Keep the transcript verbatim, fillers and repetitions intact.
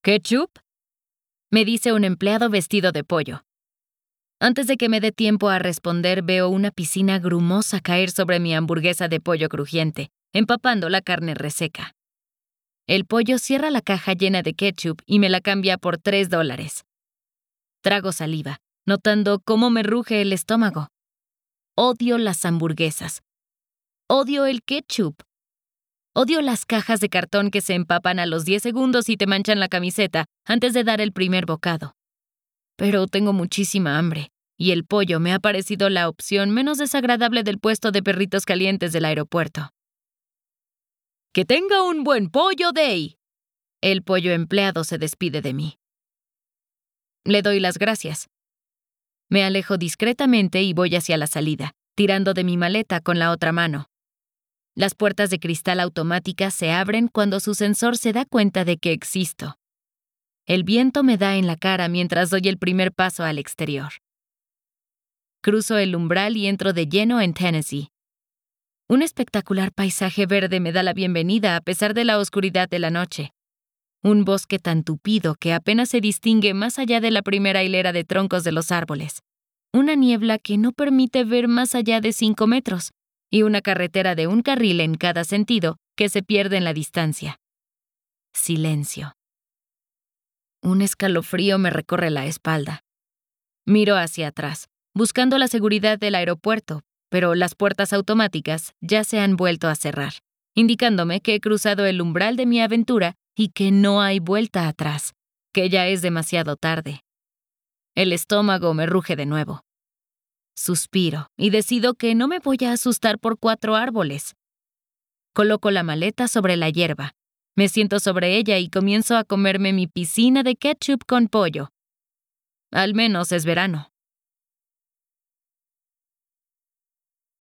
¿Ketchup?, me dice un empleado vestido de pollo. Antes de que me dé tiempo a responder, veo una piscina grumosa caer sobre mi hamburguesa de pollo crujiente, empapando la carne reseca. El pollo cierra la caja llena de ketchup y me la cambia por tres dólares. Trago saliva, notando cómo me ruge el estómago. Odio las hamburguesas. Odio el ketchup. Odio las cajas de cartón que se empapan a los diez segundos y te manchan la camiseta antes de dar el primer bocado. Pero tengo muchísima hambre, y el pollo me ha parecido la opción menos desagradable del puesto de perritos calientes del aeropuerto. ¡Que tenga un buen pollo day! El pollo empleado se despide de mí. Le doy las gracias. Me alejo discretamente y voy hacia la salida, tirando de mi maleta con la otra mano. Las puertas de cristal automáticas se abren cuando su sensor se da cuenta de que existo. El viento me da en la cara mientras doy el primer paso al exterior. Cruzo el umbral y entro de lleno en Tennessee. Un espectacular paisaje verde me da la bienvenida a pesar de la oscuridad de la noche. Un bosque tan tupido que apenas se distingue más allá de la primera hilera de troncos de los árboles. Una niebla que no permite ver más allá de cinco metros. Y una carretera de un carril en cada sentido que se pierde en la distancia. Silencio. Un escalofrío me recorre la espalda. Miro hacia atrás, buscando la seguridad del aeropuerto, pero las puertas automáticas ya se han vuelto a cerrar, indicándome que he cruzado el umbral de mi aventura y que no hay vuelta atrás, que ya es demasiado tarde. El estómago me ruge de nuevo. Suspiro y decido que no me voy a asustar por cuatro árboles. Coloco la maleta sobre la hierba. Me siento sobre ella y comienzo a comerme mi piscina de ketchup con pollo. Al menos es verano.